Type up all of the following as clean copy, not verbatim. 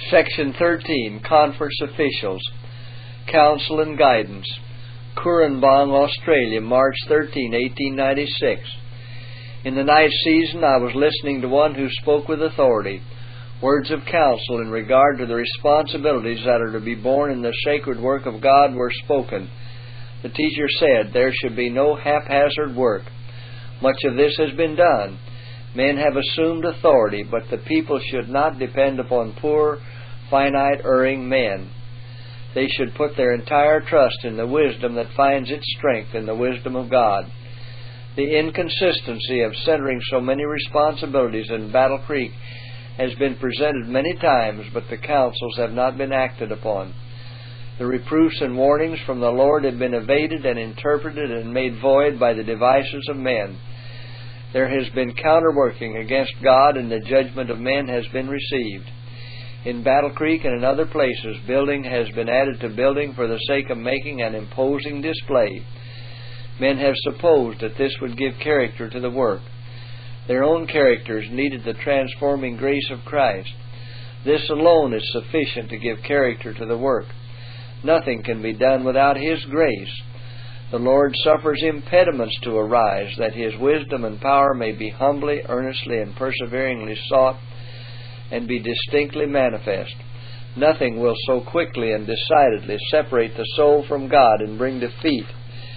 Section 13, Conference Officials, Counsel and Guidance. Currumbong, Australia, March 13, 1896. In the night season I was listening to one who spoke with authority. Words of counsel in regard to the responsibilities that are to be borne in the sacred work of God were spoken. The teacher said there should be no haphazard work. Much of this has been done. Men have assumed authority, but the people should not depend upon poor, finite, erring men. They should put their entire trust in the wisdom that finds its strength in the wisdom of God. The inconsistency of centering so many responsibilities in Battle Creek has been presented many times, but the counsels have not been acted upon. The reproofs and warnings from the Lord have been evaded and interpreted and made void by the devices of men. There has been counterworking against God, and the judgment of men has been received. In Battle Creek and in other places, building has been added to building for the sake of making an imposing display. Men have supposed that this would give character to the work. Their own characters needed the transforming grace of Christ. This alone is sufficient to give character to the work. Nothing can be done without His grace. The Lord suffers impediments to arise, that His wisdom and power may be humbly, earnestly, and perseveringly sought, and be distinctly manifest. Nothing will so quickly and decidedly separate the soul from God and bring defeat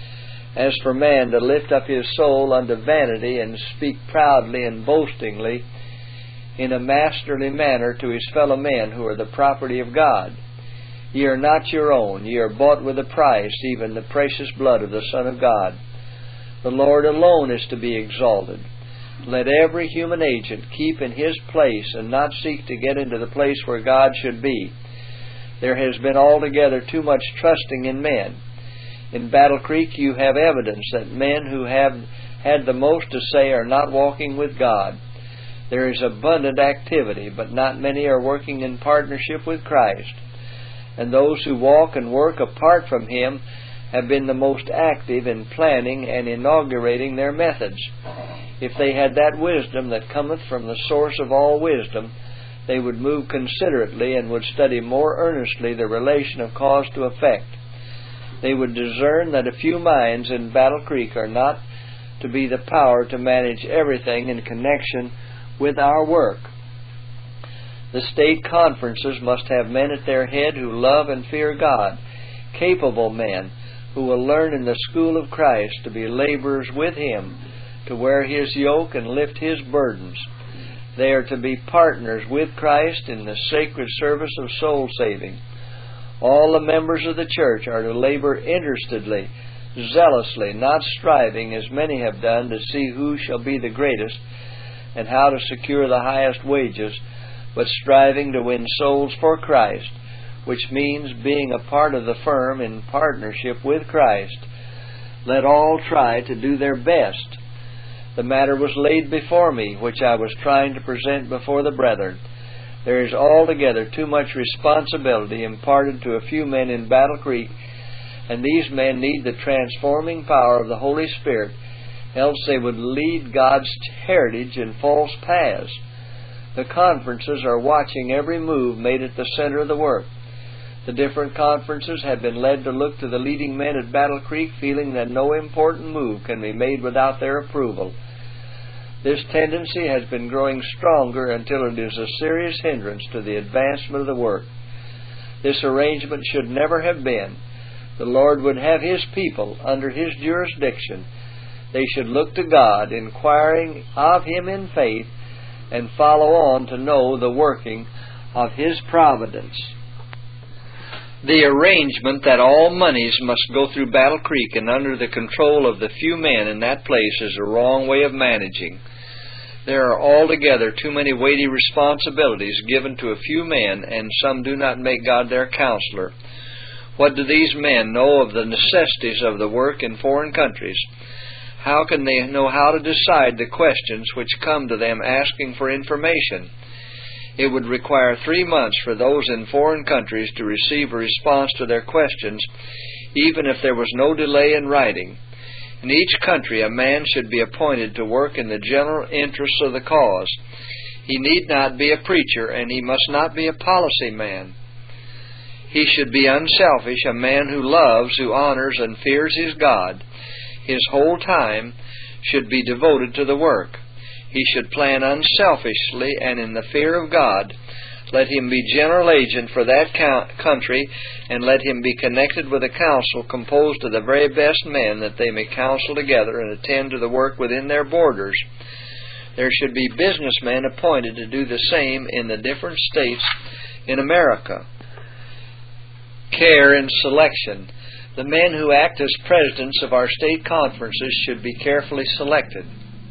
as for man to lift up his soul unto vanity and speak proudly and boastingly in a masterly manner to his fellow men who are the property of God. Ye are not your own, ye are bought with a price, even the precious blood of the Son of God. The Lord alone is to be exalted. Let every human agent keep in his place and not seek to get into the place where God should be. There has been altogether too much trusting in men. In Battle Creek you have evidence that men who have had the most to say are not walking with God. There is abundant activity, but not many are working in partnership with Christ. And those who walk and work apart from Him have been the most active in planning and inaugurating their methods. If they had that wisdom that cometh from the source of all wisdom, they would move considerately and would study more earnestly the relation of cause to effect. They would discern that a few minds in Battle Creek are not to be the power to manage everything in connection with our work. The state conferences must have men at their head who love and fear God, capable men who will learn in the school of Christ to be laborers with Him, to wear His yoke and lift His burdens. They are to be partners with Christ in the sacred service of soul saving. All the members of the church are to labor interestedly, zealously, not striving as many have done to see who shall be the greatest and how to secure the highest wages, but striving to win souls for Christ, which means being a part of the firm in partnership with Christ. Let all try to do their best. The matter was laid before me, which I was trying to present before the brethren. There is altogether too much responsibility imparted to a few men in Battle Creek, and these men need the transforming power of the Holy Spirit, else they would lead God's heritage in false paths. The conferences are watching every move made at the center of the work. The different conferences have been led to look to the leading men at Battle Creek, feeling that no important move can be made without their approval. This tendency has been growing stronger until it is a serious hindrance to the advancement of the work. This arrangement should never have been. The Lord would have His people under His jurisdiction. They should look to God, inquiring of Him in faith, and follow on to know the working of His providence. The arrangement that all monies must go through Battle Creek and under the control of the few men in that place is a wrong way of managing. There are altogether too many weighty responsibilities given to a few men, and some do not make God their counselor. What do these men know of the necessities of the work in foreign countries? How can they know how to decide the questions which come to them asking for information? It would require 3 months for those in foreign countries to receive a response to their questions, even if there was no delay in writing. In each country a man should be appointed to work in the general interests of the cause. He need not be a preacher, and he must not be a policy man. He should be unselfish, a man who loves, who honors, and fears his God. His whole time should be devoted to the work. He should plan unselfishly and in the fear of God. Let him be general agent for that country, and let him be connected with a council composed of the very best men, that they may counsel together and attend to the work within their borders. There should be businessmen appointed to do the same in the different states in America. Care in selection. The men who act as presidents of our state conferences should be carefully selected.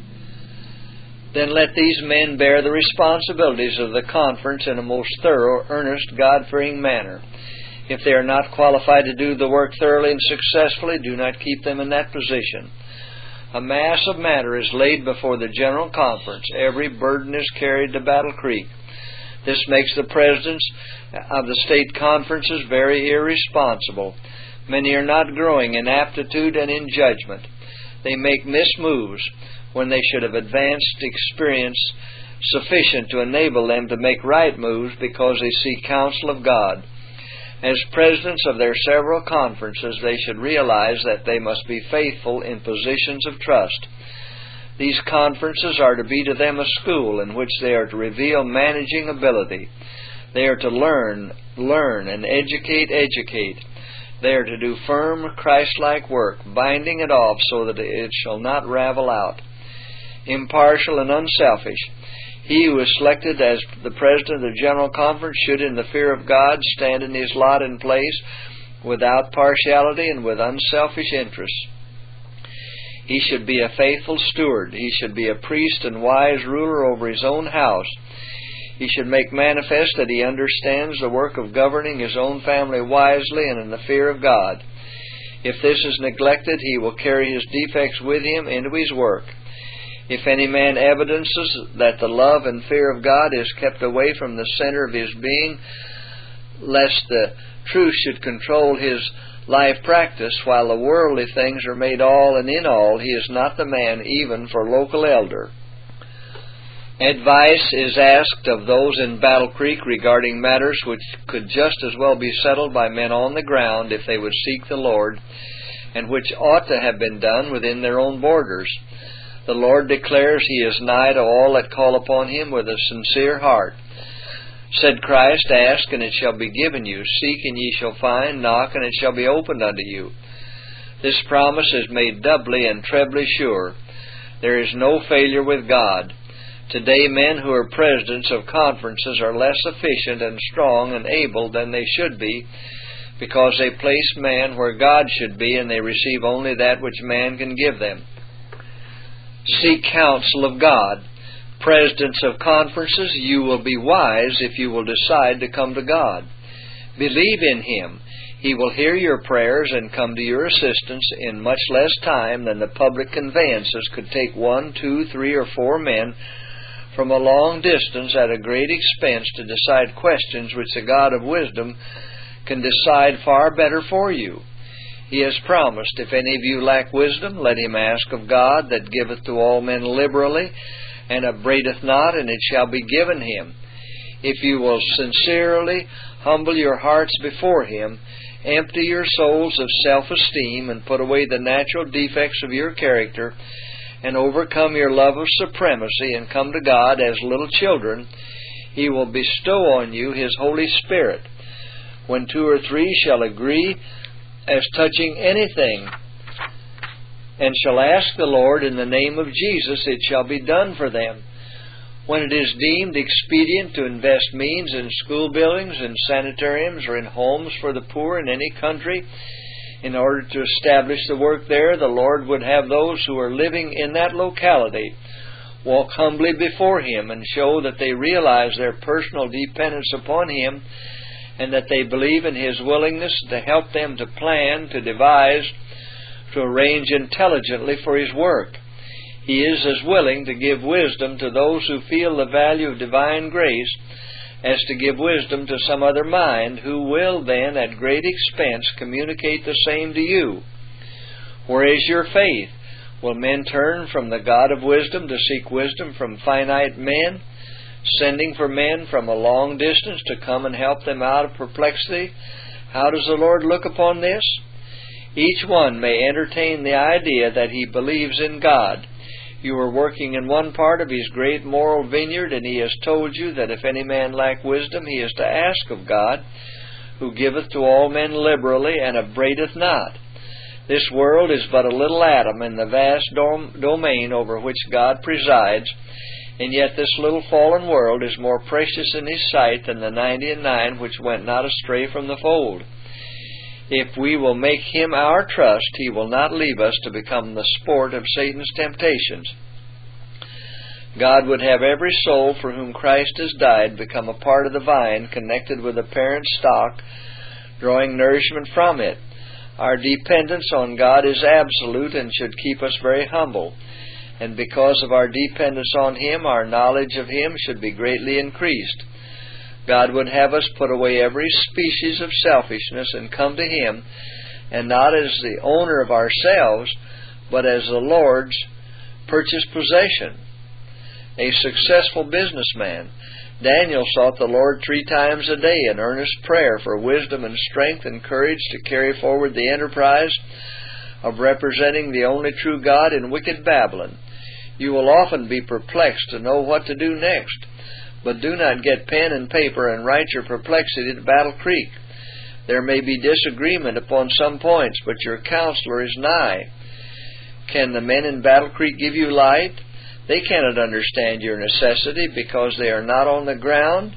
Then let these men bear the responsibilities of the conference in a most thorough, earnest, God-fearing manner. If they are not qualified to do the work thoroughly and successfully, do not keep them in that position. A mass of matter is laid before the General Conference. Every burden is carried to Battle Creek. This makes the presidents of the state conferences very irresponsible. Many are not growing in aptitude and in judgment. They make mismoves when they should have advanced experience sufficient to enable them to make right moves because they seek counsel of God. As presidents of their several conferences, they should realize that they must be faithful in positions of trust. These conferences are to be to them a school in which they are to reveal managing ability. They are to learn, and educate. They are to do firm, Christ-like work, binding it off so that it shall not ravel out. Impartial and unselfish. He who is selected as the president of the General Conference should, in the fear of God, stand in his lot and place without partiality and with unselfish interest. He should be a faithful steward. He should be a priest and wise ruler over his own house. He should make manifest that he understands the work of governing his own family wisely and in the fear of God. If this is neglected, he will carry his defects with him into his work. If any man evidences that the love and fear of God is kept away from the center of his being, lest the truth should control his life practice, while the worldly things are made all and in all, he is not the man even for local elder. Advice is asked of those in Battle Creek regarding matters which could just as well be settled by men on the ground if they would seek the Lord, and which ought to have been done within their own borders. The Lord declares He is nigh to all that call upon Him with a sincere heart. Said Christ, Ask, and it shall be given you. Seek, and ye shall find. Knock, and it shall be opened unto you. This promise is made doubly and trebly sure. There is no failure with God. Today, men who are presidents of conferences are less efficient and strong and able than they should be, because they place man where God should be, and they receive only that which man can give them. Seek counsel of God. Presidents of conferences, you will be wise if you will decide to come to God. Believe in Him. He will hear your prayers and come to your assistance in much less time than the public conveyances could take 1, 2, 3, or 4 men from a long distance at a great expense to decide questions which the God of wisdom can decide far better for you. He has promised, If any of you lack wisdom, let him ask of God, that giveth to all men liberally, and upbraideth not, and it shall be given him. If you will sincerely humble your hearts before Him, empty your souls of self-esteem, and put away the natural defects of your character, and overcome your love of supremacy, and come to God as little children, He will bestow on you His Holy Spirit. When 2 or 3 shall agree as touching anything, and shall ask the Lord in the name of Jesus, it shall be done for them. When it is deemed expedient to invest means in school buildings, in sanitariums, or in homes for the poor in any country, in order to establish the work there, the Lord would have those who are living in that locality walk humbly before Him and show that they realize their personal dependence upon Him, and that they believe in His willingness to help them to plan, to devise, to arrange intelligently for His work. He is as willing to give wisdom to those who feel the value of divine grace as to give wisdom to some other mind, who will then at great expense communicate the same to you. Where is your faith? Will men turn from the God of wisdom to seek wisdom from finite men? sending for men from a long distance to come and help them out of perplexity. How does the Lord look upon this? Each one may entertain the idea that he believes in God. You are working in one part of His great moral vineyard, and He has told you that if any man lack wisdom, he is to ask of God, who giveth to all men liberally, and upbraideth not. This world is but a little atom in the vast domain over which God presides, and yet this little fallen world is more precious in His sight than the 99 which went not astray from the fold. If we will make Him our trust, He will not leave us to become the sport of Satan's temptations. God would have every soul for whom Christ has died become a part of the vine, connected with the parent stock, drawing nourishment from it. Our dependence on God is absolute and should keep us very humble. And because of our dependence on Him, our knowledge of Him should be greatly increased. God would have us put away every species of selfishness and come to Him, and not as the owner of ourselves, but as the Lord's purchased possession. A successful businessman, Daniel sought the Lord 3 times a day in earnest prayer for wisdom and strength and courage to carry forward the enterprise of representing the only true God in wicked Babylon. You will often be perplexed to know what to do next, but do not get pen and paper and write your perplexity to Battle Creek. There may be disagreement upon some points, but your counselor is nigh. Can the men in Battle Creek give you light? They cannot understand your necessity because they are not on the ground.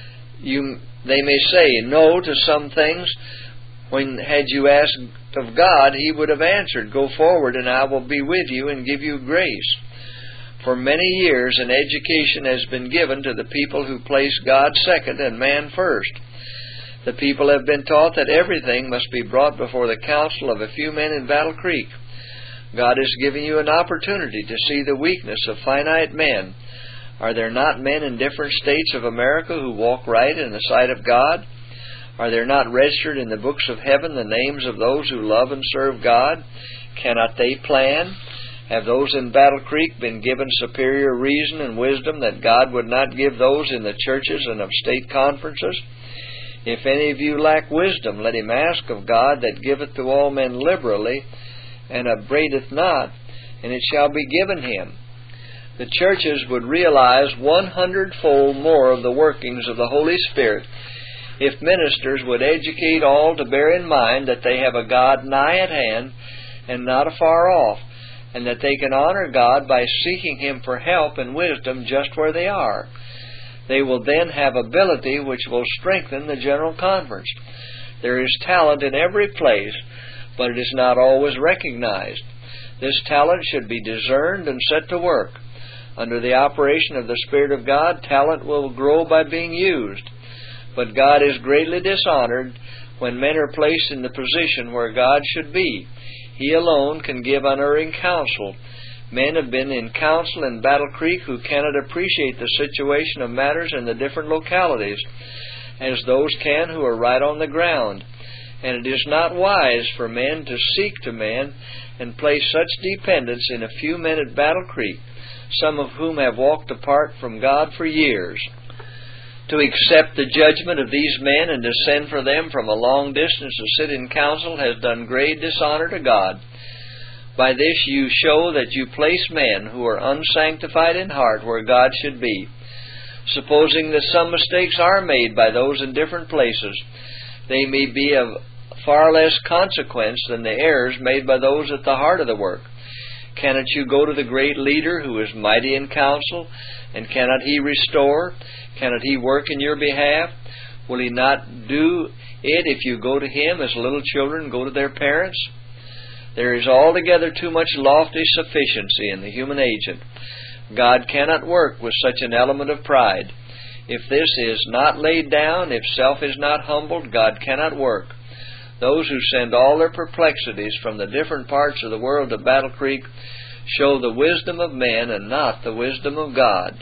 They may say no to some things when, had you asked of God, He would have answered, "Go forward and I will be with you and give you grace." For many years an education has been given to the people who place God second and man first. The people have been taught that everything must be brought before the council of a few men in Battle Creek. God is giving you an opportunity to see the weakness of finite men. Are there not men in different states of America who walk right in the sight of God? Are there not registered in the books of heaven the names of those who love and serve God? Cannot they plan? Have those in Battle Creek been given superior reason and wisdom that God would not give those in the churches and of state conferences? If any of you lack wisdom, let him ask of God that giveth to all men liberally, and upbraideth not, and it shall be given him. The churches would realize 100-fold more of the workings of the Holy Spirit if ministers would educate all to bear in mind that they have a God nigh at hand and not afar off, and that they can honor God by seeking Him for help and wisdom just where they are. They will then have ability which will strengthen the General Conference. There is talent in every place, but it is not always recognized. This talent should be discerned and set to work. Under the operation of the Spirit of God, talent will grow by being used. But God is greatly dishonored when men are placed in the position where God should be. He alone can give unerring counsel. Men have been in council in Battle Creek who cannot appreciate the situation of matters in the different localities as those can who are right on the ground. And it is not wise for men to seek to men and place such dependence in a few men at Battle Creek, some of whom have walked apart from God for years. To accept the judgment of these men and to send for them from a long distance to sit in council has done great dishonor to God. By this you show that you place men who are unsanctified in heart where God should be. Supposing that some mistakes are made by those in different places, they may be of far less consequence than the errors made by those at the heart of the work. Cannot you go to the great leader who is mighty in counsel, and cannot he restore? Cannot he work in your behalf? Will he not do it if you go to him as little children go to their parents? There is altogether too much lofty sufficiency in the human agent. God cannot work with such an element of pride. If this is not laid down, if self is not humbled, God cannot work. Those who send all their perplexities from the different parts of the world to Battle Creek show the wisdom of men and not the wisdom of God.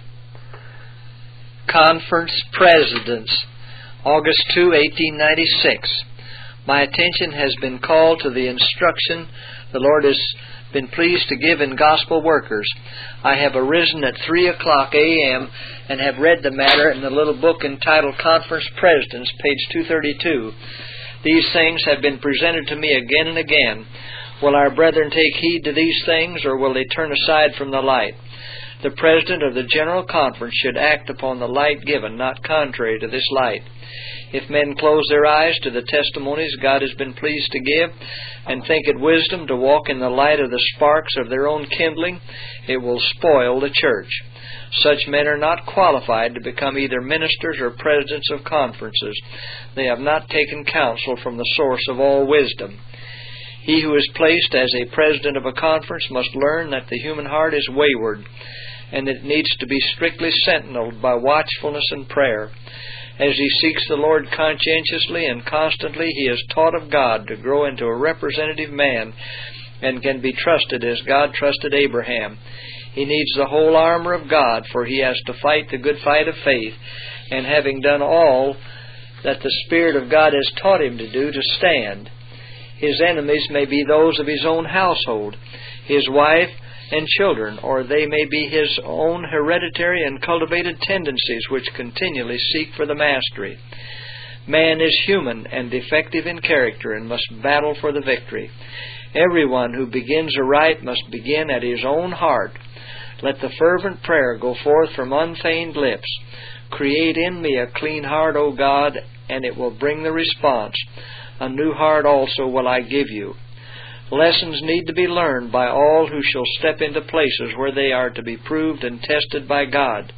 Conference Presidents, August 2, 1896. My attention has been called to the instruction the Lord has been pleased to give in gospel workers. I have arisen at 3 o'clock a.m. and have read the matter in the little book entitled Conference Presidents, page 232. These things have been presented to me again and again. Will our brethren take heed to these things, or will they turn aside from the light? The President of the General Conference should act upon the light given, not contrary to this light. If men close their eyes to the testimonies God has been pleased to give, and think it wisdom to walk in the light of the sparks of their own kindling, it will spoil the church. Such men are not qualified to become either ministers or presidents of conferences. They have not taken counsel from the source of all wisdom. He who is placed as a president of a conference must learn that the human heart is wayward, and that it needs to be strictly sentineled by watchfulness and prayer. As he seeks the Lord conscientiously and constantly, he is taught of God to grow into a representative man and can be trusted as God trusted Abraham. He needs the whole armor of God, for he has to fight the good fight of faith, and having done all that the Spirit of God has taught him to do, to stand. His enemies may be those of his own household, his wife and children, or they may be his own hereditary and cultivated tendencies which continually seek for the mastery. Man is human and defective in character and must battle for the victory. Everyone who begins aright must begin at his own heart. Let the fervent prayer go forth from unfeigned lips. Create in me a clean heart, O God, and it will bring the response. A new heart also will I give you. Lessons need to be learned by all who shall step into places where they are to be proved and tested by God,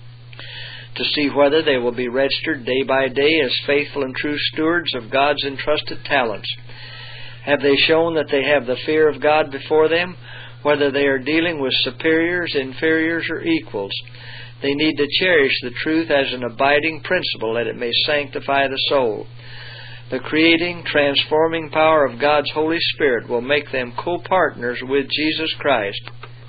to see whether they will be registered day by day as faithful and true stewards of God's entrusted talents. Have they shown that they have the fear of God before them, whether they are dealing with superiors, inferiors, or equals? They need to cherish the truth as an abiding principle, that it may sanctify the soul. The creating, transforming power of God's Holy Spirit will make them co-partners with Jesus Christ.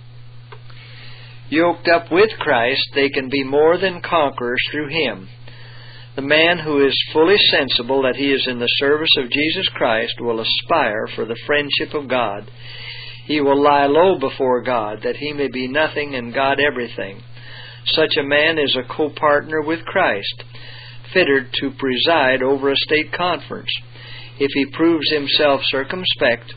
Yoked up with Christ, they can be more than conquerors through Him. The man who is fully sensible that he is in the service of Jesus Christ will aspire for the friendship of God. He will lie low before God, that he may be nothing and God everything. Such a man is a co-partner with Christ, fitted to preside over a state conference. If he proves himself circumspect,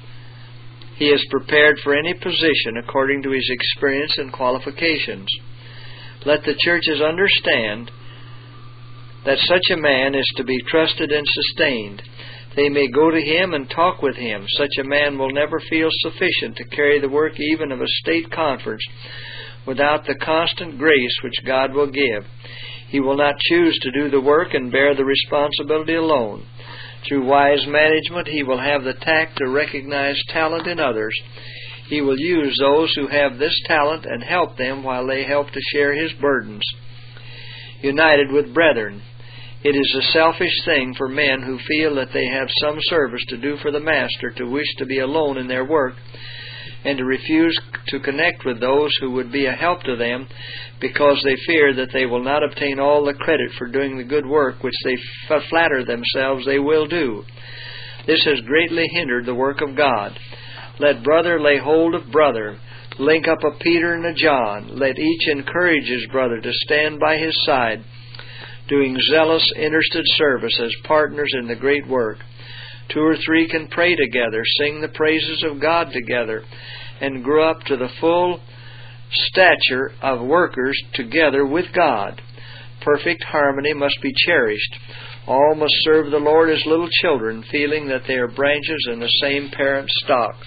he is prepared for any position according to his experience and qualifications. Let the churches understand that such a man is to be trusted and sustained. They may go to him and talk with him. Such a man will never feel sufficient to carry the work even of a state conference without the constant grace which God will give. He will not choose to do the work and bear the responsibility alone. Through wise management, he will have the tact to recognize talent in others. He will use those who have this talent and help them while they help to share his burdens. United with brethren. It is a selfish thing for men who feel that they have some service to do for the Master to wish to be alone in their work, and to refuse to connect with those who would be a help to them, because they fear that they will not obtain all the credit for doing the good work which they flatter themselves they will do. This has greatly hindered the work of God. Let brother lay hold of brother. Link up a Peter and a John. Let each encourage his brother to stand by his side, doing zealous, interested service as partners in the great work. 2 or 3 can pray together, sing the praises of God together, and grow up to the full stature of workers together with God. Perfect harmony must be cherished. All must serve the Lord as little children, feeling that they are branches in the same parent stock.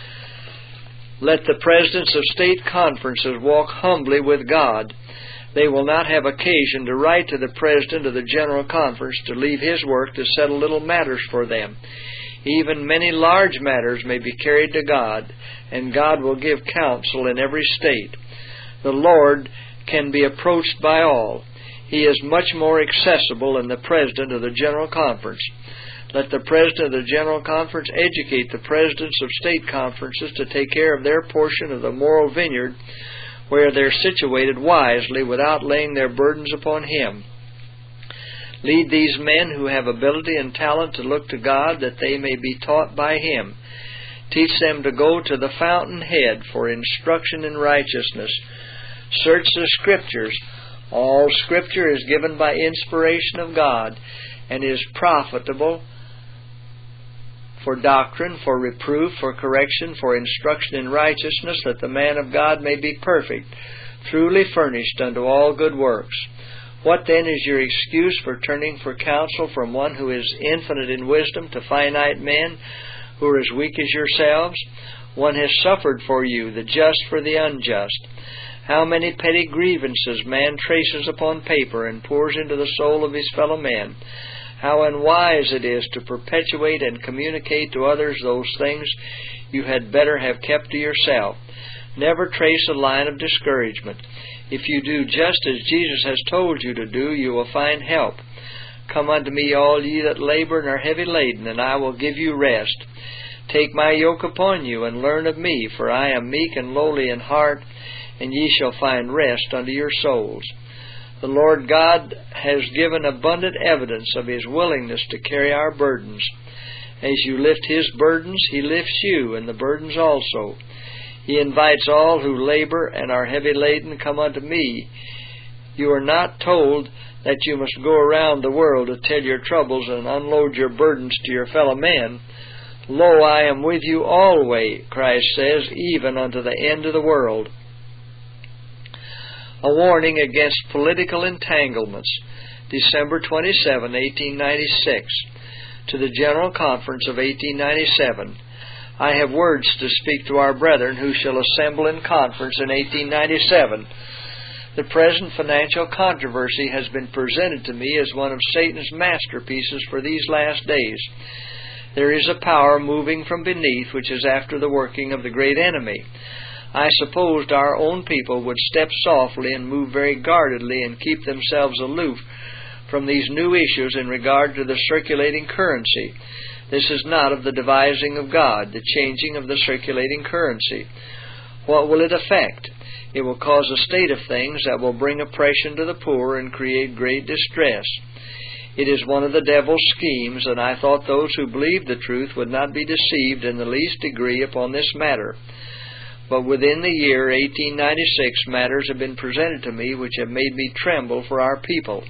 Let the presidents of state conferences walk humbly with God. They will not have occasion to write to the President of the General Conference to leave his work to settle little matters for them. Even many large matters may be carried to God, and God will give counsel in every state. The Lord can be approached by all. He is much more accessible than the President of the General Conference. Let the President of the General Conference educate the Presidents of state conferences to take care of their portion of the moral vineyard where they're situated wisely without laying their burdens upon him. Lead these men who have ability and talent to look to God that they may be taught by him. Teach them to go to the fountainhead for instruction in righteousness. Search the Scriptures. All Scripture is given by inspiration of God and is profitable for doctrine, for reproof, for correction, for instruction in righteousness, that the man of God may be perfect, truly furnished unto all good works. What then is your excuse for turning for counsel from one who is infinite in wisdom to finite men who are as weak as yourselves? One has suffered for you, the just for the unjust. How many petty grievances man traces upon paper and pours into the soul of his fellow men. How unwise it is to perpetuate and communicate to others those things you had better have kept to yourself. Never trace a line of discouragement. If you do just as Jesus has told you to do, you will find help. Come unto me, all ye that labor and are heavy laden, and I will give you rest. Take my yoke upon you, and learn of me, for I am meek and lowly in heart, and ye shall find rest unto your souls. The Lord God has given abundant evidence of His willingness to carry our burdens. As you lift His burdens, He lifts you, and the burdens also. He invites all who labor and are heavy laden, come unto me. You are not told that you must go around the world to tell your troubles and unload your burdens to your fellow men. Lo, I am with you always, Christ says, even unto the end of the world. A warning against political entanglements. December 27, 1896. To the General Conference of 1897. I have words to speak to our brethren who shall assemble in conference in 1897. The present financial controversy has been presented to me as one of Satan's masterpieces for these last days. There is a power moving from beneath which is after the working of the great enemy. I supposed our own people would step softly and move very guardedly and keep themselves aloof from these new issues in regard to the circulating currency. This is not of the devising of God, the changing of the circulating currency. What will it affect? It will cause a state of things that will bring oppression to the poor and create great distress. It is one of the devil's schemes, and I thought those who believed the truth would not be deceived in the least degree upon this matter. But within the year 1896 matters have been presented to me which have made me tremble for our people.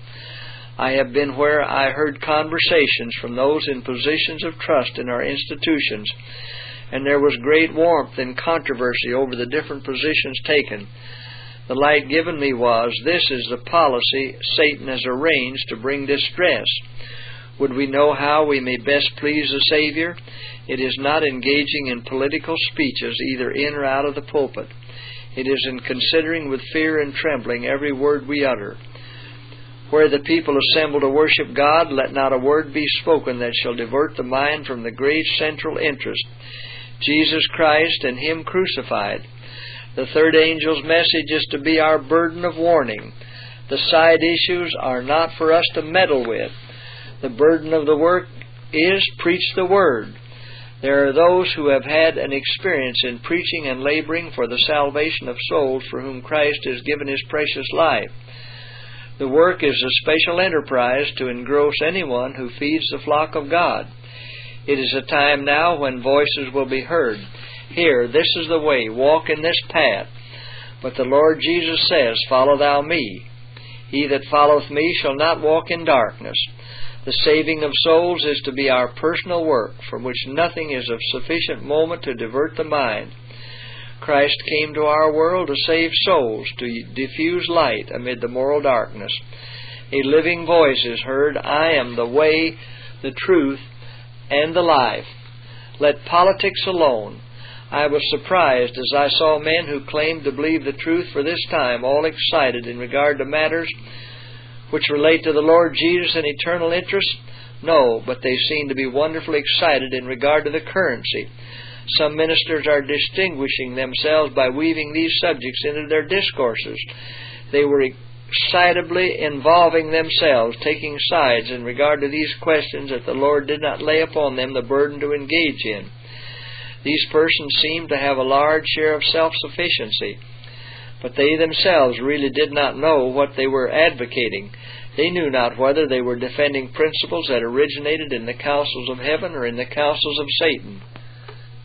I have been where I heard conversations from those in positions of trust in our institutions, and there was great warmth and controversy over the different positions taken. The light given me was, this is the policy Satan has arranged to bring distress. Would we know how we may best please the Savior? It is not engaging in political speeches either in or out of the pulpit. It is in considering with fear and trembling every word we utter. Where the people assemble to worship God, let not a word be spoken that shall divert the mind from the great central interest, Jesus Christ and Him crucified. The third angel's message is to be our burden of warning. The side issues are not for us to meddle with. The burden of the work is preach the Word. There are those who have had an experience in preaching and laboring for the salvation of souls for whom Christ has given His precious life. The work is a special enterprise to engross anyone who feeds the flock of God. It is a time now when voices will be heard. Here, this is the way, walk in this path. But the Lord Jesus says, follow thou me. He that followeth me shall not walk in darkness. The saving of souls is to be our personal work, from which nothing is of sufficient moment to divert the mind. Christ came to our world to save souls, to diffuse light amid the moral darkness. A living voice is heard, I am the way, the truth, and the life. Let politics alone. I was surprised as I saw men who claimed to believe the truth for this time all excited in regard to matters which relate to the Lord Jesus and eternal interests. No, but they seem to be wonderfully excited in regard to the currency. Some ministers are distinguishing themselves by weaving these subjects into their discourses. They were excitably involving themselves, taking sides in regard to these questions that the Lord did not lay upon them the burden to engage in. These persons seemed to have a large share of self-sufficiency, but they themselves really did not know what they were advocating. They knew not whether they were defending principles that originated in the councils of heaven or in the councils of Satan.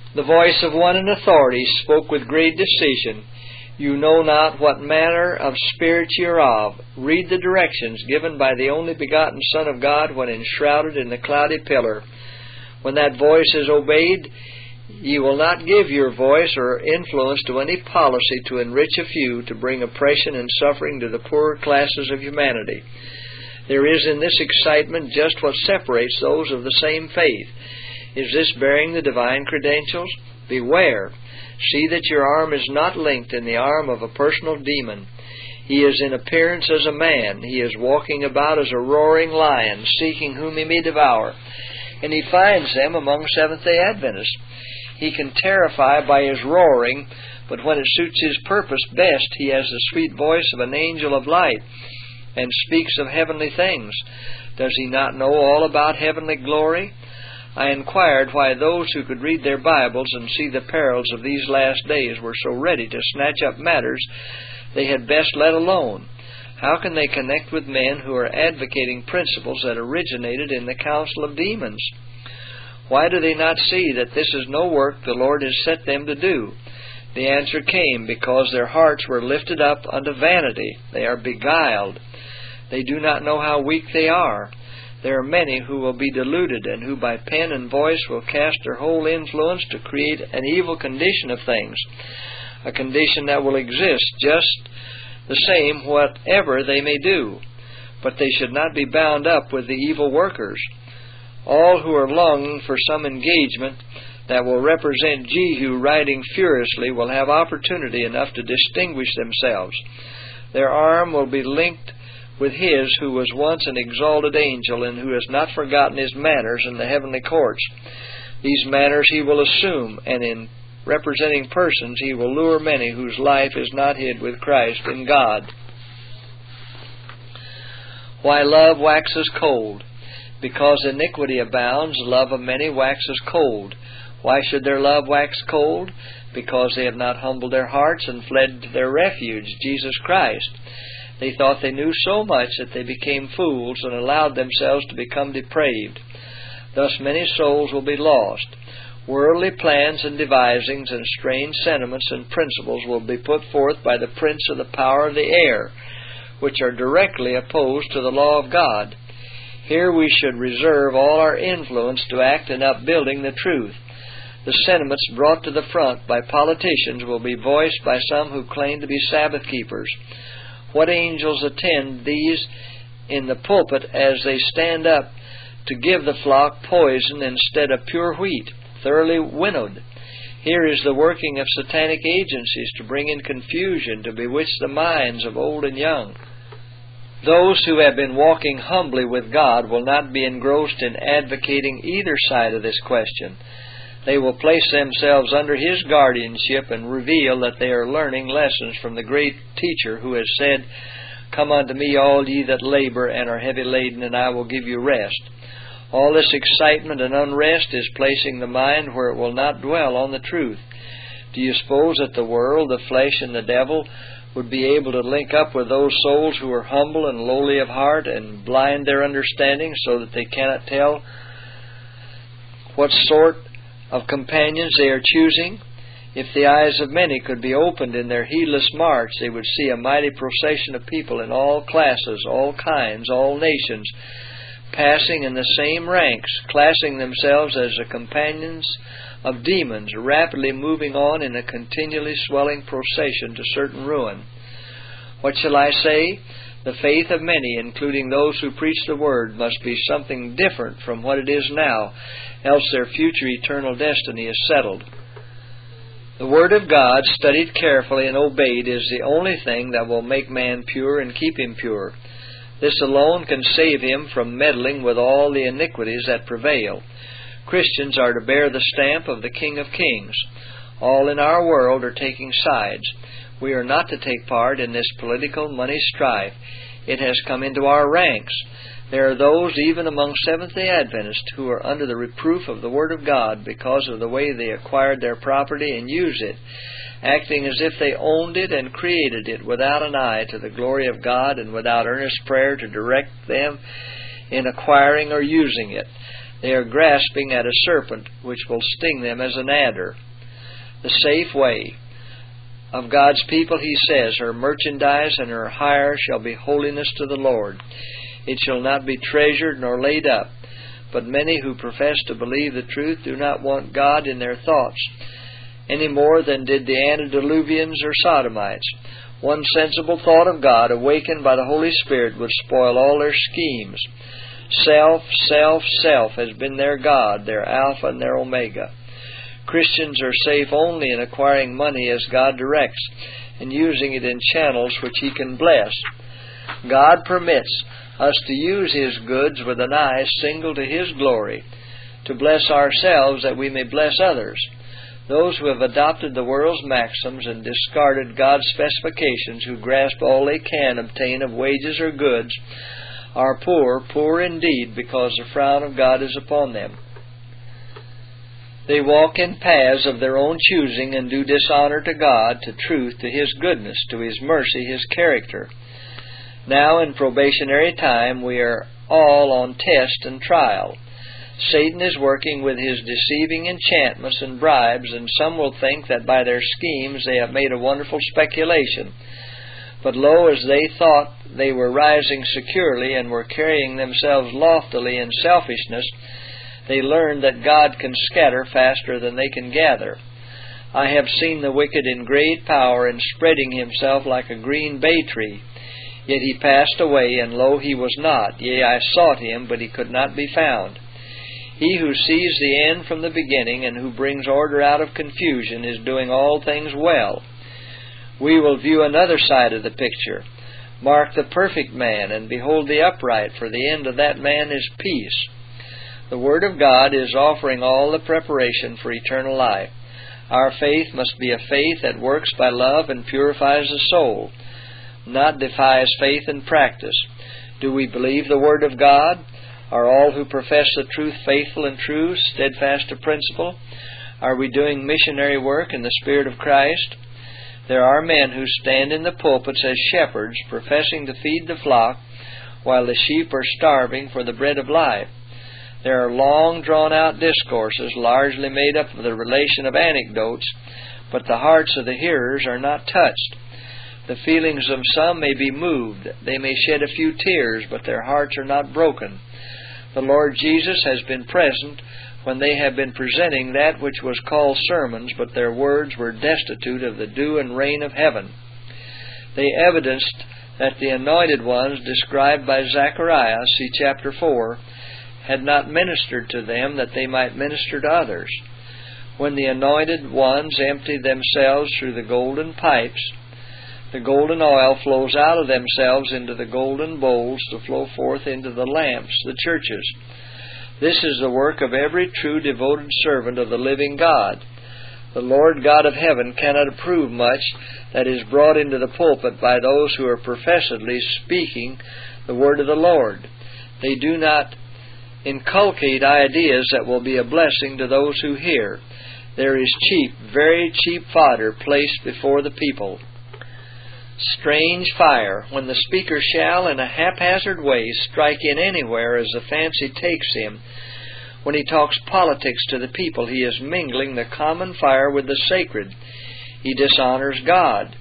The voice of one in authority spoke with great decision. You know not what manner of spirit ye are of. Read the directions given by the only begotten Son of God when enshrouded in the cloudy pillar. When that voice is obeyed, ye will not give your voice or influence to any policy to enrich a few, to bring oppression and suffering to the poorer classes of humanity. There is in this excitement just what separates those of the same faith. Is this bearing the divine credentials? Beware! See that your arm is not linked in the arm of a personal demon. He is in appearance as a man. He is walking about as a roaring lion, seeking whom he may devour. And he finds them among Seventh-day Adventists. He can terrify by his roaring, but when it suits his purpose best, he has the sweet voice of an angel of light and speaks of heavenly things. Does he not know all about heavenly glory? I inquired why those who could read their Bibles and see the perils of these last days were so ready to snatch up matters they had best let alone. How can they connect with men who are advocating principles that originated in the council of demons? Why do they not see that this is no work the Lord has set them to do? The answer came, because their hearts were lifted up unto vanity. They are beguiled. They do not know how weak they are. There are many who will be deluded, and who by pen and voice will cast their whole influence to create an evil condition of things, a condition that will exist just the same whatever they may do. But they should not be bound up with the evil workers. All who are longing for some engagement that will represent Jehu riding furiously will have opportunity enough to distinguish themselves. Their arm will be linked with his who was once an exalted angel and who has not forgotten his manners in the heavenly courts. These manners he will assume, and in representing persons he will lure many whose life is not hid with Christ in God. Why love waxes cold? Because iniquity abounds, the love of many waxes cold. Why should their love wax cold? Because they have not humbled their hearts and fled to their refuge, Jesus Christ. They thought they knew so much that they became fools and allowed themselves to become depraved. Thus many souls will be lost. Worldly plans and devisings and strange sentiments and principles will be put forth by the prince of the power of the air, which are directly opposed to the law of God. Here we should reserve all our influence to act in upbuilding the truth. The sentiments brought to the front by politicians will be voiced by some who claim to be Sabbath keepers. What angels attend these in the pulpit as they stand up to give the flock poison instead of pure wheat, thoroughly winnowed? Here is the working of satanic agencies to bring in confusion, to bewitch the minds of old and young. Those who have been walking humbly with God will not be engrossed in advocating either side of this question. They will place themselves under His guardianship and reveal that they are learning lessons from the great Teacher who has said, "Come unto me, all ye that labor and are heavy laden, and I will give you rest." All this excitement and unrest is placing the mind where it will not dwell on the truth. Do you suppose that the world, the flesh, and the devil would be able to link up with those souls who are humble and lowly of heart and blind their understanding so that they cannot tell what sort of companions they are choosing? If the eyes of many could be opened in their heedless march, they would see a mighty procession of people in all classes, all kinds, all nations, passing in the same ranks, classing themselves as the companions of demons, rapidly moving on in a continually swelling procession to certain ruin. What shall I say? The faith of many, including those who preach the Word, must be something different from what it is now, else their future eternal destiny is settled. The Word of God, studied carefully and obeyed, is the only thing that will make man pure and keep him pure. This alone can save him from meddling with all the iniquities that prevail. Christians are to bear the stamp of the King of Kings. All in our world are taking sides. We are not to take part in this political money strife. It has come into our ranks. There are those, even among Seventh-day Adventists, who are under the reproof of the Word of God because of the way they acquired their property and used it, acting as if they owned it and created it without an eye to the glory of God and without earnest prayer to direct them in acquiring or using it. They are grasping at a serpent which will sting them as an adder. The safe way of God's people, he says, her merchandise and her hire shall be holiness to the Lord. It shall not be treasured nor laid up. But many who profess to believe the truth do not want God in their thoughts, any more than did the antediluvians or sodomites. One sensible thought of God, awakened by the Holy Spirit, would spoil all their schemes. Self, self, self has been their God, their Alpha and their Omega. Christians are safe only in acquiring money as God directs and using it in channels which He can bless. God permits us to use His goods with an eye single to His glory, to bless ourselves that we may bless others. Those who have adopted the world's maxims and discarded God's specifications, who grasp all they can obtain of wages or goods, are poor, poor indeed, because the frown of God is upon them. They walk in paths of their own choosing and do dishonor to God, to truth, to His goodness, to His mercy, His character. Now in probationary time we are all on test and trial. Satan is working with his deceiving enchantments and bribes, and some will think that by their schemes they have made a wonderful speculation. But lo, as they thought they were rising securely and were carrying themselves loftily in selfishness, they learned that God can scatter faster than they can gather. I have seen the wicked in great power in spreading himself like a green bay tree. Yet he passed away, and lo, he was not. Yea, I sought him, but he could not be found. He who sees the end from the beginning, and who brings order out of confusion, is doing all things well. We will view another side of the picture. Mark the perfect man, and behold the upright, for the end of that man is peace. The Word of God is offering all the preparation for eternal life. Our faith must be a faith that works by love and purifies the soul, not defies faith and practice. Do we believe the Word of God? Are all who profess the truth faithful and true, steadfast to principle? Are we doing missionary work in the Spirit of Christ? There are men who stand in the pulpits as shepherds, professing to feed the flock, while the sheep are starving for the bread of life. There are long drawn-out discourses, largely made up of the relation of anecdotes, but the hearts of the hearers are not touched. The feelings of some may be moved. They may shed a few tears, but their hearts are not broken. The Lord Jesus has been present when they have been presenting that which was called sermons, but their words were destitute of the dew and rain of heaven. They evidenced that the anointed ones described by Zechariah, see chapter 4, had not ministered to them that they might minister to others. When the anointed ones empty themselves through the golden pipes, the golden oil flows out of themselves into the golden bowls to flow forth into the lamps, the churches. This is the work of every true devoted servant of the living God. The Lord God of heaven cannot approve much that is brought into the pulpit by those who are professedly speaking the word of the Lord. They do not inculcate ideas that will be a blessing to those who hear. There is cheap, very cheap fodder placed before the people. Strange fire, when the speaker shall in a haphazard way strike in anywhere as the fancy takes him. When he talks politics to the people, he is mingling the common fire with the sacred. He dishonors God.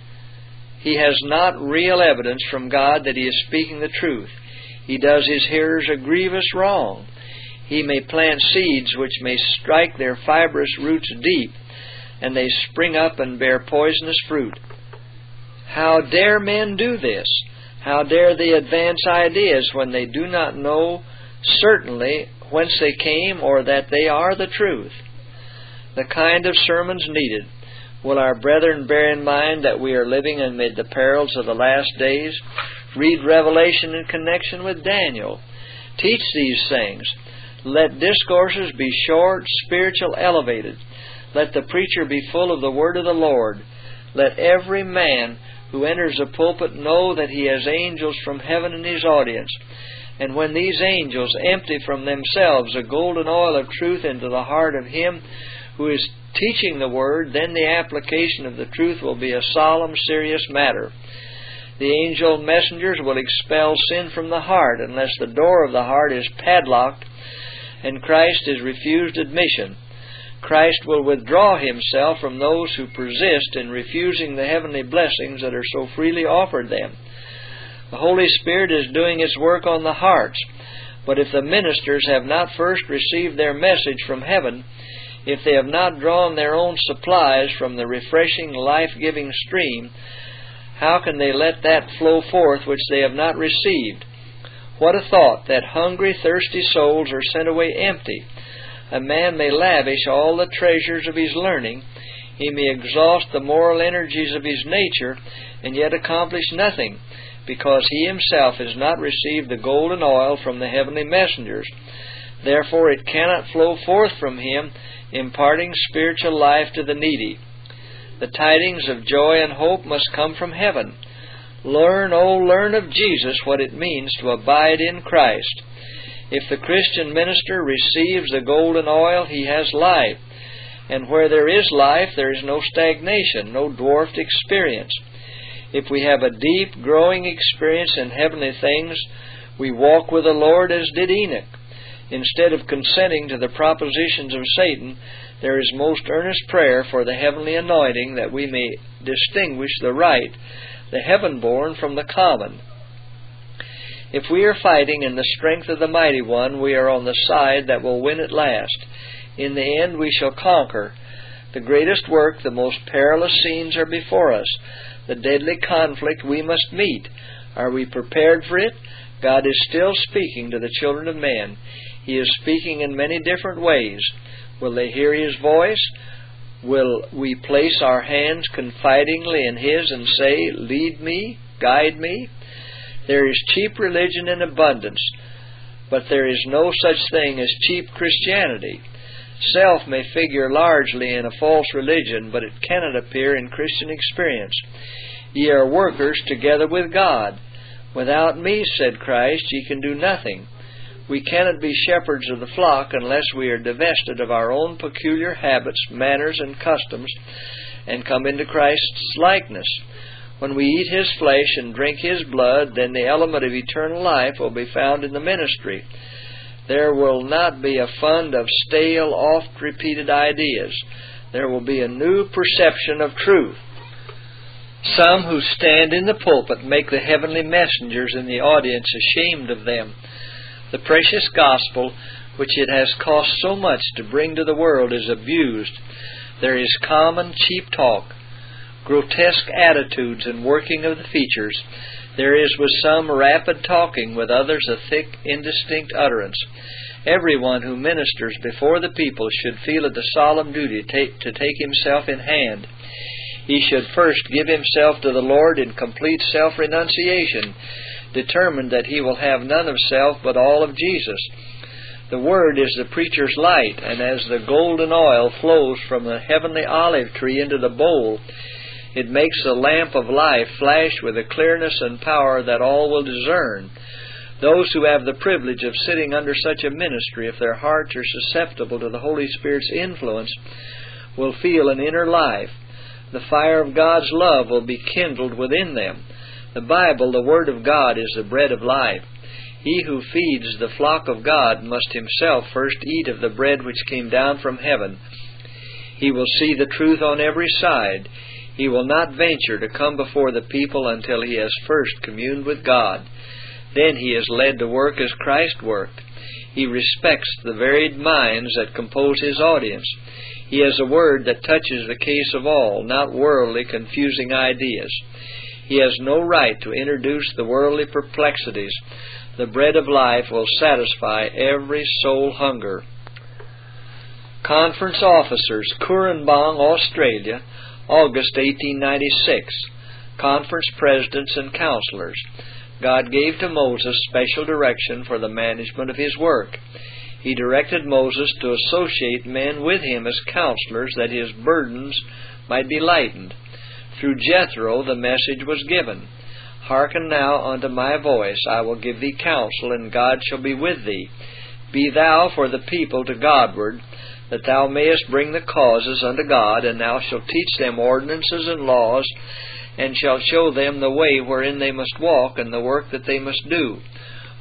He has not real evidence from God that he is speaking the truth. He does his hearers a grievous wrong. He may plant seeds which may strike their fibrous roots deep, and they spring up and bear poisonous fruit. How dare men do this? How dare they advance ideas when they do not know certainly whence they came or that they are the truth? The kind of sermons needed. Will our brethren bear in mind that we are living amid the perils of the last days? Read Revelation in connection with Daniel. Teach these things. Let discourses be short, spiritual, elevated. Let the preacher be full of the word of the Lord. Let every man who enters a pulpit know that he has angels from heaven in his audience. And when these angels empty from themselves a golden oil of truth into the heart of him who is teaching the word, then the application of the truth will be a solemn, serious matter. The angel messengers will expel sin from the heart unless the door of the heart is padlocked and Christ is refused admission. Christ will withdraw Himself from those who persist in refusing the heavenly blessings that are so freely offered them. The Holy Spirit is doing its work on the hearts, but if the ministers have not first received their message from heaven, if they have not drawn their own supplies from the refreshing, life-giving stream, how can they let that flow forth which they have not received? What a thought, that hungry, thirsty souls are sent away empty. A man may lavish all the treasures of his learning, he may exhaust the moral energies of his nature, and yet accomplish nothing, because he himself has not received the golden oil from the heavenly messengers. Therefore it cannot flow forth from him, imparting spiritual life to the needy. The tidings of joy and hope must come from heaven. Learn, oh, learn of Jesus what it means to abide in Christ. If the Christian minister receives the golden oil, he has life. And where there is life, there is no stagnation, no dwarfed experience. If we have a deep, growing experience in heavenly things, we walk with the Lord as did Enoch. Instead of consenting to the propositions of Satan, there is most earnest prayer for the heavenly anointing, that we may distinguish the right, the heaven-born, from the common. If we are fighting in the strength of the Mighty One, we are on the side that will win at last. In the end we shall conquer. The greatest work, the most perilous scenes are before us. The deadly conflict we must meet. Are we prepared for it? God is still speaking to the children of men. He is speaking in many different ways. Will they hear His voice? Will we place our hands confidingly in His and say, "Lead me, guide me"? There is cheap religion in abundance, but there is no such thing as cheap Christianity. Self may figure largely in a false religion, but it cannot appear in Christian experience. Ye are workers together with God. Without me, said Christ, ye can do nothing. We cannot be shepherds of the flock unless we are divested of our own peculiar habits, manners, and customs, and come into Christ's likeness. When we eat His flesh and drink His blood, then the element of eternal life will be found in the ministry. There will not be a fund of stale, oft-repeated ideas. There will be a new perception of truth. Some who stand in the pulpit make the heavenly messengers in the audience ashamed of them. The precious gospel, which it has cost so much to bring to the world, is abused. There is common, cheap talk, grotesque attitudes and working of the features. There is with some rapid talking, with others a thick, indistinct utterance. Everyone who ministers before the people should feel it a solemn duty to take himself in hand. He should first give himself to the Lord in complete self-renunciation, determined that he will have none of self but all of Jesus. The Word is the preacher's light, and as the golden oil flows from the heavenly olive tree into the bowl, it makes the lamp of life flash with a clearness and power that all will discern. Those who have the privilege of sitting under such a ministry, if their hearts are susceptible to the Holy Spirit's influence, will feel an inner life. The fire of God's love will be kindled within them. The Bible, the Word of God, is the bread of life. He who feeds the flock of God must himself first eat of the bread which came down from heaven. He will see the truth on every side. He will not venture to come before the people until he has first communed with God. Then he is led to work as Christ worked. He respects the varied minds that compose his audience. He has a word that touches the case of all, not worldly, confusing ideas. He has no right to introduce the worldly perplexities. The bread of life will satisfy every soul hunger. Conference Officers, Currumbang, Australia, August 1896. Conference Presidents and Counselors. God gave to Moses special direction for the management of his work. He directed Moses to associate men with him as counselors, that his burdens might be lightened. Through Jethro the message was given. Hearken now unto my voice, I will give thee counsel, and God shall be with thee. Be thou for the people to Godward, that thou mayest bring the causes unto God, and thou shalt teach them ordinances and laws, and shalt show them the way wherein they must walk, and the work that they must do.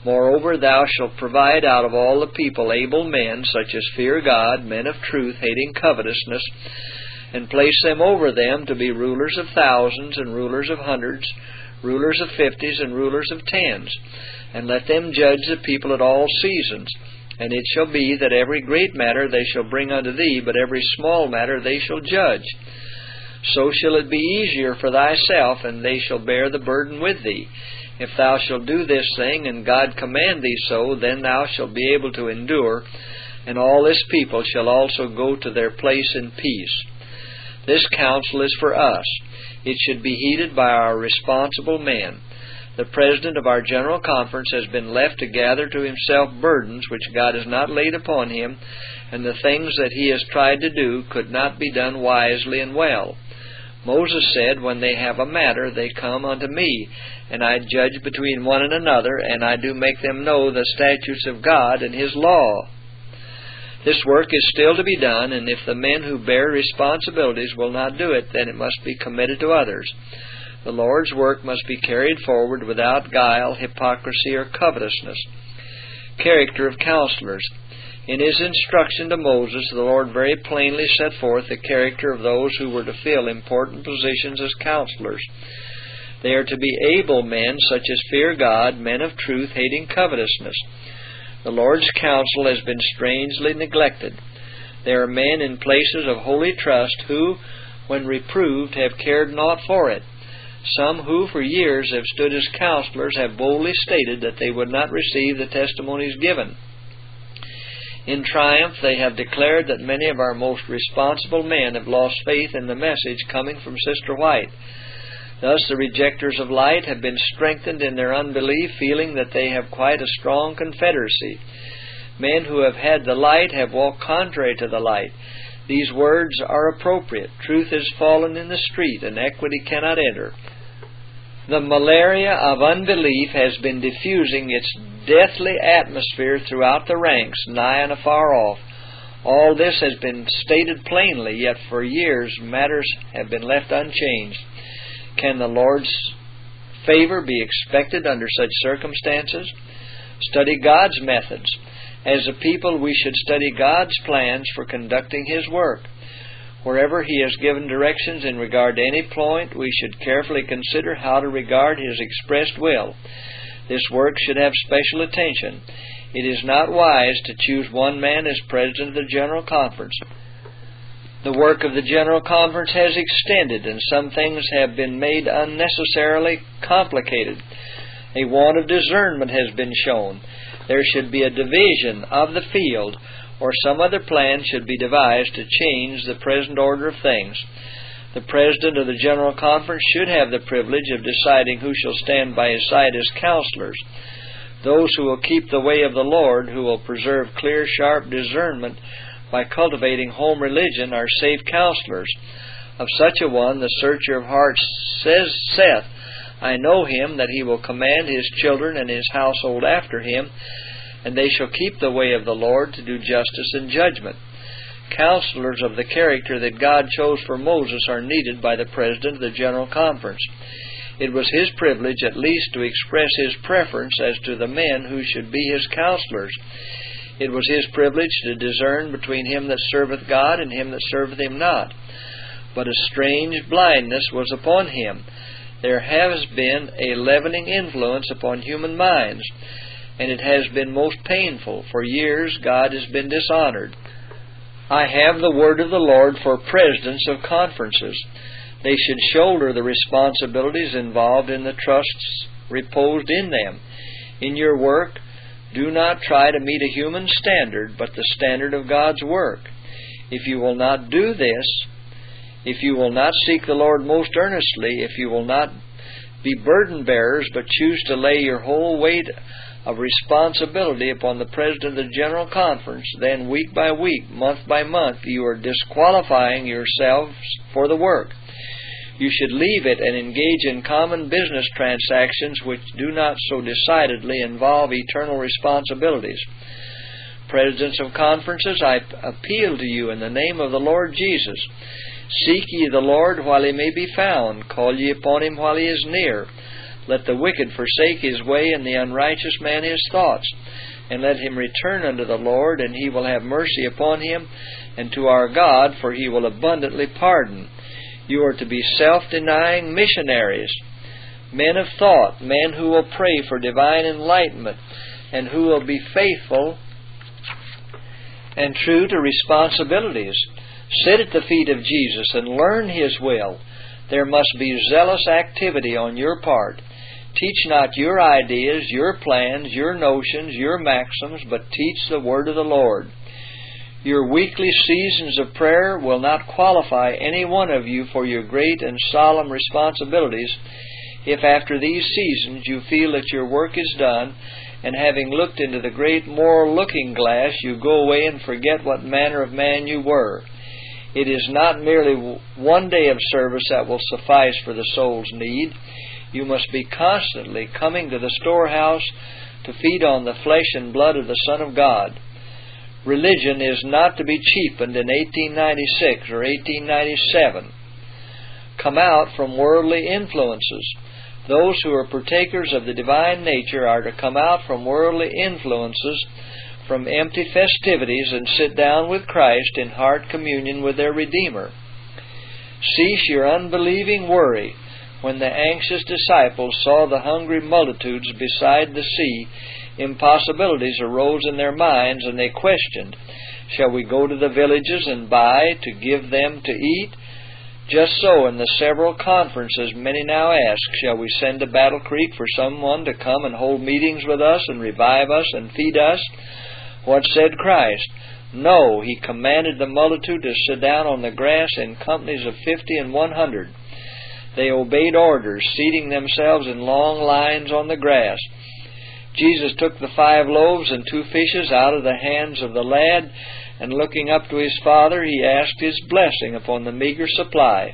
Moreover, thou shalt provide out of all the people able men, such as fear God, men of truth, hating covetousness, and place them over them to be rulers of thousands, and rulers of hundreds, rulers of fifties, and rulers of tens. And let them judge the people at all seasons. And it shall be that every great matter they shall bring unto thee, but every small matter they shall judge. So shall it be easier for thyself, and they shall bear the burden with thee. If thou shalt do this thing, and God command thee so, then thou shalt be able to endure, and all this people shall also go to their place in peace. This counsel is for us. It should be heeded by our responsible men. The president of our General Conference has been left to gather to himself burdens which God has not laid upon him, and the things that he has tried to do could not be done wisely and well. Moses said, When they have a matter, they come unto me, and I judge between one and another, and I do make them know the statutes of God and His law. This work is still to be done, and if the men who bear responsibilities will not do it, then it must be committed to others. The Lord's work must be carried forward without guile, hypocrisy, or covetousness. Character of counselors. In His instruction to Moses, the Lord very plainly set forth the character of those who were to fill important positions as counselors. They are to be able men, such as fear God, men of truth, hating covetousness. The Lord's counsel has been strangely neglected. There are men in places of holy trust who, when reproved, have cared naught for it. Some who for years have stood as counselors have boldly stated that they would not receive the testimonies given. In triumph, they have declared that many of our most responsible men have lost faith in the message coming from Sister White. Thus, the rejectors of light have been strengthened in their unbelief, feeling that they have quite a strong confederacy. Men who have had the light have walked contrary to the light. These words are appropriate. Truth has fallen in the street, and equity cannot enter. The malaria of unbelief has been diffusing its deathly atmosphere throughout the ranks, nigh and afar off. All this has been stated plainly, yet for years matters have been left unchanged. Can the Lord's favor be expected under such circumstances? Study God's methods. As a people, we should study God's plans for conducting His work. Wherever He has given directions in regard to any point, we should carefully consider how to regard His expressed will. This work should have special attention. It is not wise to choose one man as president of the General Conference. The work of the General Conference has extended, and some things have been made unnecessarily complicated. A want of discernment has been shown. There should be a division of the field, or some other plan should be devised to change the present order of things. The President of the General Conference should have the privilege of deciding who shall stand by his side as counselors. Those who will keep the way of the Lord, who will preserve clear, sharp discernment by cultivating home religion, are safe counselors. Of such a one, the Searcher of Hearts saith, I know him, that he will command his children and his household after him, and they shall keep the way of the Lord to do justice and judgment. Counselors of the character that God chose for Moses are needed by the President of the General Conference. It was his privilege at least to express his preference as to the men who should be his counselors. It was his privilege to discern between him that serveth God and him that serveth him not. But a strange blindness was upon him. There has been a leavening influence upon human minds, and it has been most painful. For years God has been dishonored. I have the word of the Lord for presidents of conferences. They should shoulder the responsibilities involved in the trusts reposed in them. In your work, do not try to meet a human standard, but the standard of God's work. If you will not do this, if you will not seek the Lord most earnestly, if you will not be burden bearers, but choose to lay your whole weight of responsibility upon the President of the General Conference, then week by week, month by month, you are disqualifying yourselves for the work. You should leave it and engage in common business transactions which do not so decidedly involve eternal responsibilities. Presidents of conferences, I appeal to you in the name of the Lord Jesus. Seek ye the Lord while He may be found. Call ye upon Him while He is near. Let the wicked forsake his way, and the unrighteous man his thoughts. And let him return unto the Lord, and He will have mercy upon him, and to our God, for He will abundantly pardon. You are to be self-denying missionaries, men of thought, men who will pray for divine enlightenment, and who will be faithful and true to responsibilities. Sit at the feet of Jesus and learn His will. There must be zealous activity on your part. Teach not your ideas, your plans, your notions, your maxims, but teach the Word of the Lord. Your weekly seasons of prayer will not qualify any one of you for your great and solemn responsibilities if after these seasons you feel that your work is done, and having looked into the great moral looking glass, you go away and forget what manner of man you were. It is not merely one day of service that will suffice for the soul's need. You must be constantly coming to the storehouse to feed on the flesh and blood of the Son of God. Religion is not to be cheapened in 1896 or 1897. Come out from worldly influences. Those who are partakers of the divine nature are to come out from worldly influences, from empty festivities, and sit down with Christ in heart communion with their Redeemer. Cease your unbelieving worry. When the anxious disciples saw the hungry multitudes beside the sea, impossibilities arose in their minds, and they questioned, "Shall we go to the villages and buy to give them to eat?" Just so in the several conferences many now ask, "Shall we send to Battle Creek for someone to come and hold meetings with us and revive us and feed us?" What said Christ? No, He commanded the multitude to sit down on the grass in companies of 50 and 100. They obeyed orders, seating themselves in long lines on the grass. Jesus took the 5 loaves and 2 fishes out of the hands of the lad, and looking up to His Father, He asked His blessing upon the meager supply.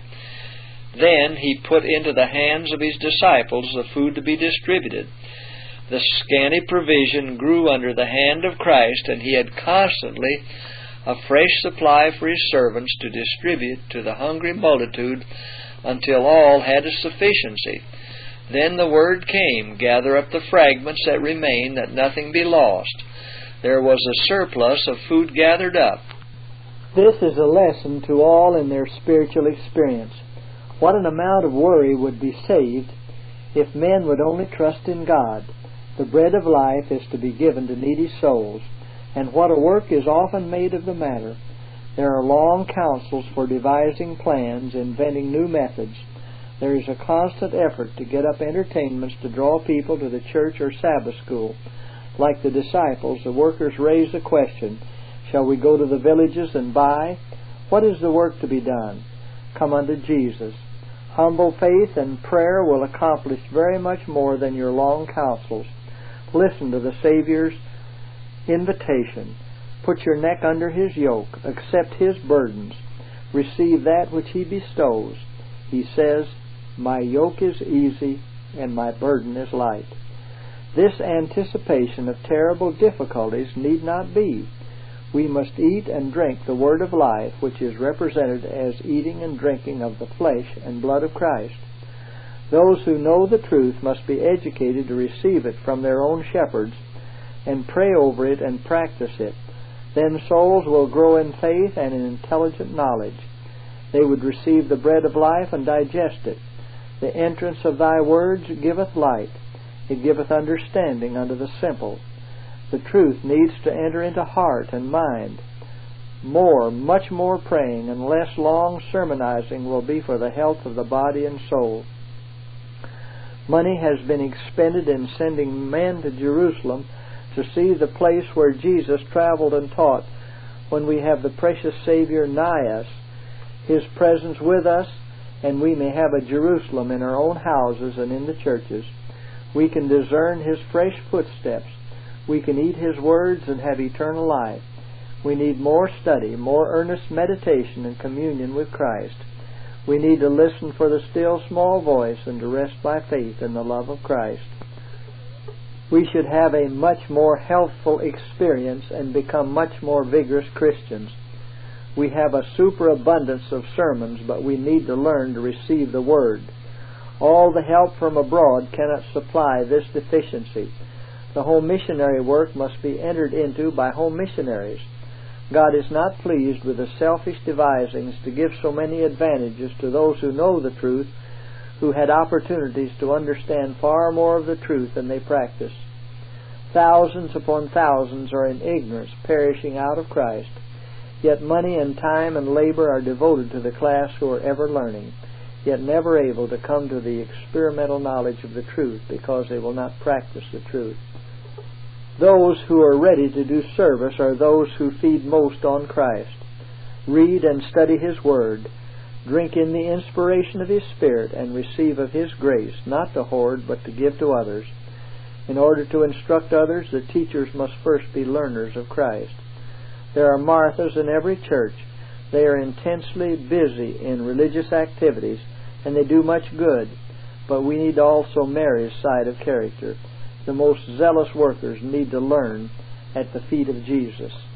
Then He put into the hands of His disciples the food to be distributed. The scanty provision grew under the hand of Christ, and He had constantly a fresh supply for His servants to distribute to the hungry multitude until all had a sufficiency. Then the word came, "Gather up the fragments that remain, that nothing be lost." There was a surplus of food gathered up. This is a lesson to all in their spiritual experience. What an amount of worry would be saved if men would only trust in God. The bread of life is to be given to needy souls, and what a work is often made of the matter. There are long councils for devising plans, inventing new methods. There is a constant effort to get up entertainments to draw people to the church or Sabbath school. Like the disciples, the workers raise the question, "Shall we go to the villages and buy?" What is the work to be done? Come unto Jesus. Humble faith and prayer will accomplish very much more than your long counsels. Listen to the Savior's invitation. Put your neck under His yoke. Accept His burdens. Receive that which He bestows. He says, "My yoke is easy and my burden is light." This anticipation of terrible difficulties need not be. We must eat and drink the Word of life, which is represented as eating and drinking of the flesh and blood of Christ. Those who know the truth must be educated to receive it from their own shepherds and pray over it and practice it. Then souls will grow in faith and in intelligent knowledge. They would receive the bread of life and digest it. The entrance of Thy words giveth light. It giveth understanding unto the simple. The truth needs to enter into heart and mind. Much more praying and less long sermonizing will be for the health of the body and soul. Money has been expended in sending men to Jerusalem to see the place where Jesus traveled and taught. When we have the precious Savior nigh us, His presence with us, and we may have a Jerusalem in our own houses and in the churches, we can discern His fresh footsteps. We can eat His words and have eternal life. We need more study, more earnest meditation and communion with Christ. We need to listen for the still small voice and to rest by faith in the love of Christ. We should have a much more healthful experience and become much more vigorous Christians. We have a superabundance of sermons, but we need to learn to receive the Word. All the help from abroad cannot supply this deficiency. The home missionary work must be entered into by home missionaries. God is not pleased with the selfish devisings to give so many advantages to those who know the truth, who had opportunities to understand far more of the truth than they practice. Thousands upon thousands are in ignorance, perishing out of Christ. Yet money and time and labor are devoted to the class who are ever learning, yet never able to come to the experimental knowledge of the truth because they will not practice the truth. Those who are ready to do service are those who feed most on Christ. Read and study His Word. Drink in the inspiration of His Spirit and receive of His grace, not to hoard, but to give to others. In order to instruct others, the teachers must first be learners of Christ. There are Marthas in every church. They are intensely busy in religious activities, and they do much good. But we need also Mary's side of character. The most zealous workers need to learn at the feet of Jesus.